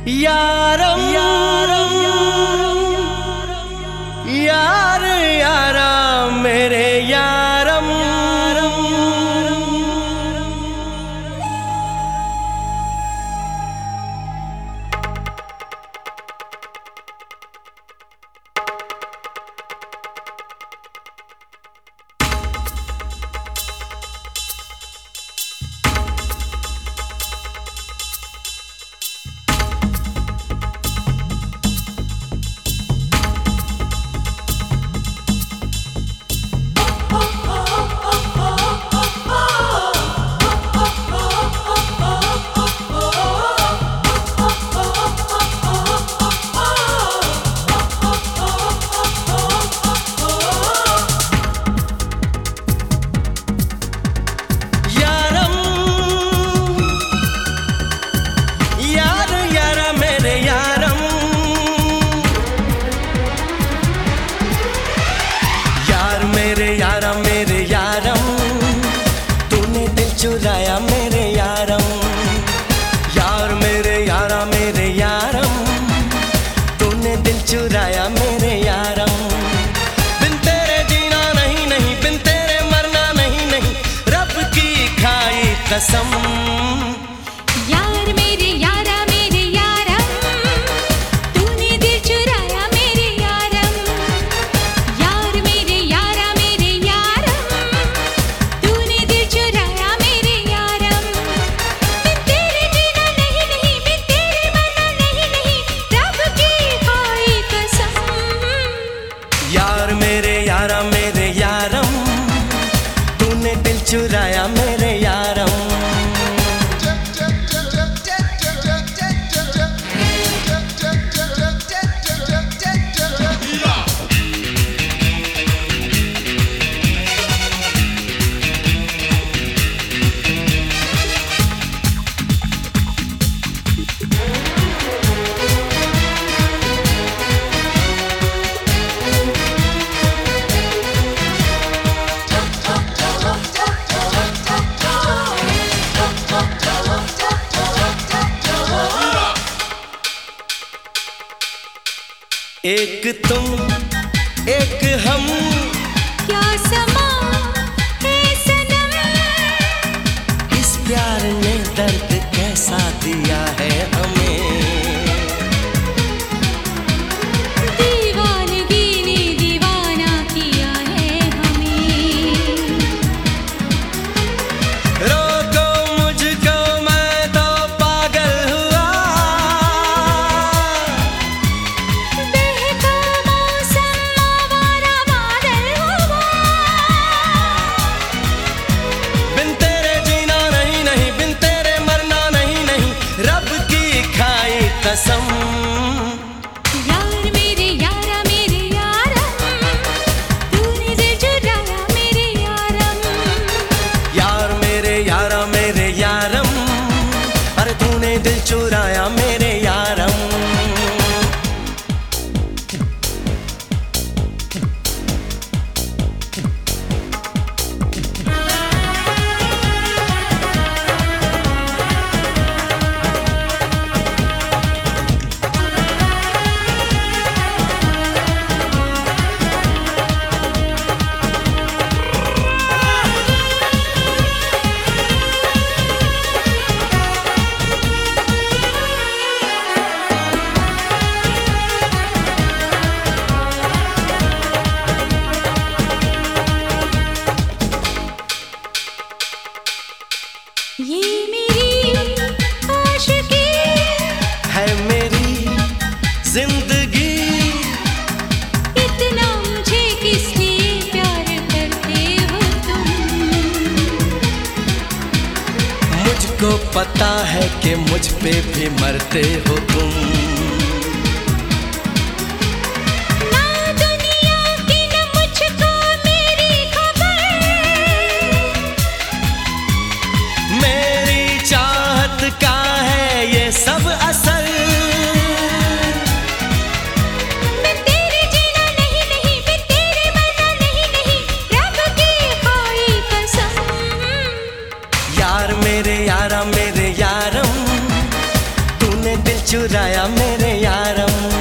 यारम यारम यार यारा मेरे यारम मेरे यारम तूने दिल चुराया मेरे यारम यार मेरे यारा मेरे यारम तूने दिल चुराया मेरे यारम बिन तेरे जीना नहीं नहीं बिन तेरे मरना नहीं नहीं रब की खाई कसम यार मेरे यारा मेरे यारम तूने दिल चुराया मेरे यारम एक तुम एक हम क्या समा है सनम इस प्यार ने दर्द कैसा दिया है हमें दीवानगी ने दीवाना किया है हमें रोको मुझको मैं तो पागल हुआ बिन तेरे जीना नहीं नहीं बिन तेरे मरना नहीं नहीं रब की खाई कसम यार मेरे यारा मेरे यारम तूने दिल चुराया मेरे यारम यार मेरे यारा मेरे यारम अरे तूने दिल चुराया मेरे यारम ये मेरी आशिकी है मेरी जिंदगी इतना मुझे किस लिए प्यार करते हो तुम मुझको पता है कि मुझ पे भी मरते हो तुम ना दुनिया की न मुझको मेरी खबर मेरी चाहत का है ये सब असर बिन तेरे जीना नहीं नहीं बिन तेरे मरना नहीं नहीं रब की खाई कसम यार मेरे यारा मेरे यारम तूने दिल चुराया मेरे यारम।